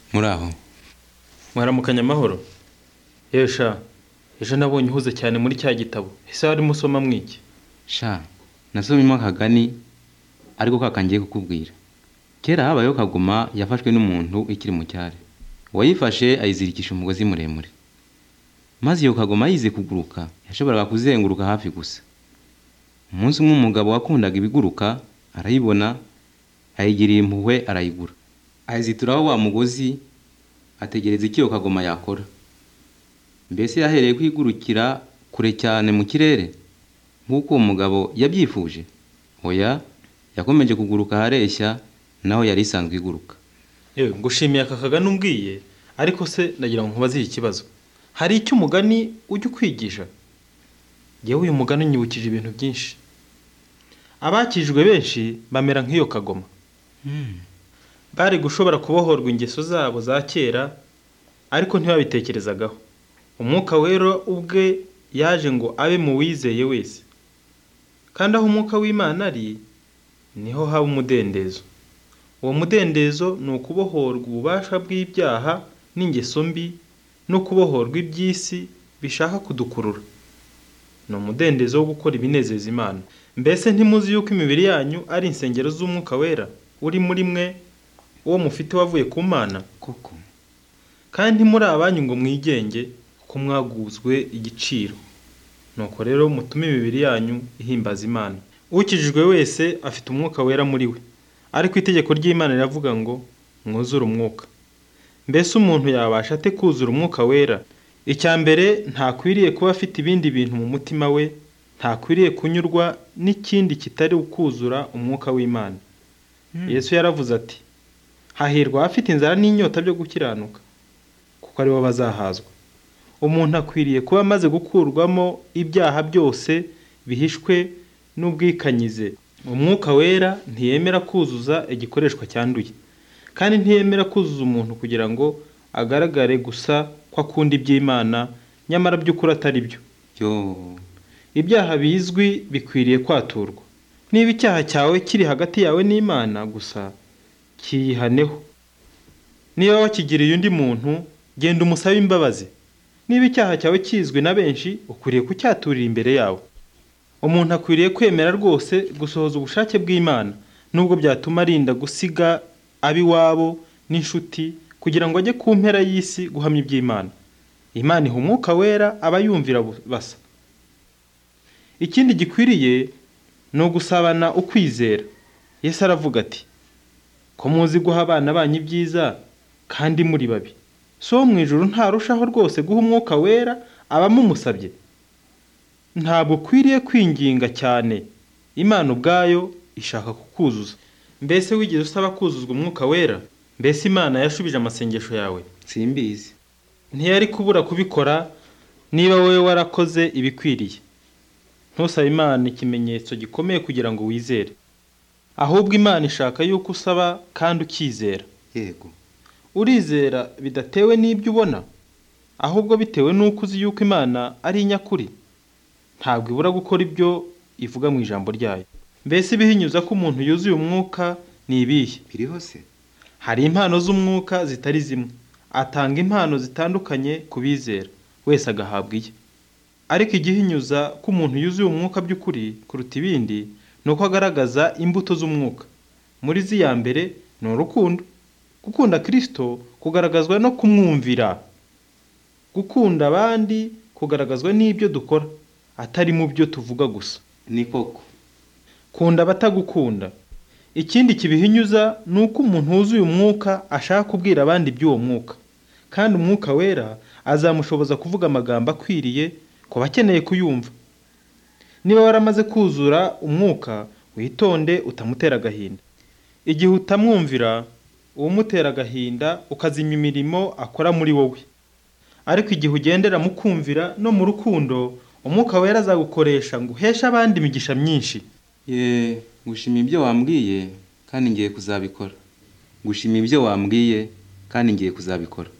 Muraho. Mwaramukanya amahoro. Yesha, ejo nabonye uhuze cyane muri cya gitabo. Ese warimo usoma mwiki? Sha, nasomyemo akagani ariko kakangiye kukubwira. Kera habayeho kagoma yafashwe n'umuntu ikiri mu cyare. Uwayifashe ayizirikisha umugozi muremure. Maze iyo kagoma yize kuguruka, yashoboraga kuzenguruka hafi gusa. Umunsi umwe umugabo wakundaga ibiguruka arayibona, ayigiriye impuhwe arayigura. Ayizituraho wa mugozi ategereza icyo kagoma yakora. Mbese yahereye kwigurukira kure cyane mu kirere nk'uko umugabo yabyifuje. Oya, yakomeje kuguruka hareshya naho yari isanzwe iguruka. Yewe ngushimiye aka kagani umbwiye, ariko se nagira ngo nkubaze iki kibazo. Hari icyo umugani ujya ukwigisha? Yewe uyu mugani unyibukije ibintu byinshi. Abakijwe benshi bamera nk'iyo kagoma. Bari gushobora kubohorwa ingeso zabo za kera, ariko ntibabitekerezagaho. Umwuka wera ubwe yaje ngo abe mu wizeye wese. Kandi aho umwuka w'Imana ari, niho haba umudendezo. Uwo mudendezo ni ukubohorwa ububasha bw'ibyaha n'ingeso mbi no kubohorwa iby'isi bishaka kudukurura. Ni umudendezo wo gukora ibinezeza Imana. Mbese ntimuzi yuko imibiri yanyu ari insengero z'umwuka wera uri muri mwe, uwo mufite wavuye ku Mana? Koko. Kandi muri abanyu ngo mwigenge ko mwaguzwe igiciro. Nuko rero mutume imibiri yanyu ihimbaza Imana. Ukijijwe wese afite umwuka wera muri we. Ariko itegeko ry'Imana riravuga ngo mwuzure umwuka. Mbese umuntu yabasha ate kuzura umwuka wera? Icya mbere, ntakwiriye kuba afite ibindi bintu mu mutima we, ntakwiriye kunyurwa n'ikindi kitari ukuzura umwuka w'Imana. Yesu yaravuze ati, hahirwa abafite inzara n'inyota byo gukiranuka, kuko ari bo bazahazwa. Umuntu akwiriye kuba amaze gukurwamo ibyaha byose bihishwe n'ubwikanyize. Umwuka wera ntiyemera kuzuza igikoreshwa cyanduye, kandi ntiyemera kuzuza umuntu kugira ngo agaragare gusa ko akunda iby'Imana, nyamara by'ukuri atari byo. Ibyaha bizwi bikwiriye kwaturwa. Niba icyaha cyawe kiri hagati yawe n'Imana gusa, kiyihaneho. Niba wakigiriye undi muntu, genda umusabe imbabazi. Niba icyaha cyawe kizwi na benshi, ukwiriye kucyaturira imbere yawe. Umuntu akwiriye kwemera rwose gusohoza ubushake bw'Imana, nubwo byatuma arinda gusiga ab'iwabo n'inshuti kugira ngo ajye ku mpera y'isi guhamya iby'Imana. Imana iha umwuka wera abayumvira basa. Ikindi gikwiriye ni ugusabana ukwizera. Yesu aravuga ati, ko muzi guha abana banyu ibyiza kandi muri babi, so mu ijuru ntarushaho rwose guha umwuka wera abamumusabye? Ntabwo ukwiriye kwinginga cyane, Imana ubwayo ishaka kukuzuza. Mbese wigeze usaba kuzuzwa umwuka wera? Mbese Imana yashubije amasengesho yawe? Simbizi. Ntiyari kubura kubikora niba wowe warakoze ibikwiriye. Ntusabe Imana ikimenyetso gikomeye kugira ngo wizere. Ahubwo Imana ishaka yuko usaba kandi ukizera. Yego. Urizera bidatewe n'ibyo ubona, ahubwo bitewe n'uko uzi yuko Imana ari inyakuri. Ntabwo ibura gukora ibyo ivuga mu ijambo ryayo. Mbese ibihinyuza ko umuntu yuzuye umwuka ni ibihe? Biriho se? Hari impano z'umwuka zitari zimwe. Atanga impano zitandukanye ku bizera, wese agahabwa iye. Ariko igihinyuza ko umuntu yuzuye umwuka by'ukuri kuruta ibindi, ni uko agaragaza imbuto z'umwuka. Muri ziya mbere ni urukundo. Gukunda Kristo kugaragazwa no kumwumvira. Gukunda abandi kugaragazwa n'ibyo dukora, atari mu byo tuvuga gusa. Ni koko. Kunda abatagukunda. Ikindi kibihinyuza ni uko umuntu wuzuye umwuka ashaka kubwira abandi iby'uwo mwuka, kandi umwuka wera azamushoboza kuvuga amagambo akwiriye ku bakeneye kuyumva. Niba waramaze kuzura umwuka, witonde utamutera agahinda. Igihe utamwumvira, uwumutera agahinda ukazimya imirimo akora muri wowe. Ariko igihe ugendera mu kumvira no mu rukundo, umwuka wera azagukoresha ngo uheshe abandi imigisha myinshi. Gushima ibyo wambwiye kandi ngiye kuzabikora. Gushima ibyo wambwiye kandi ngiye kuzabikora.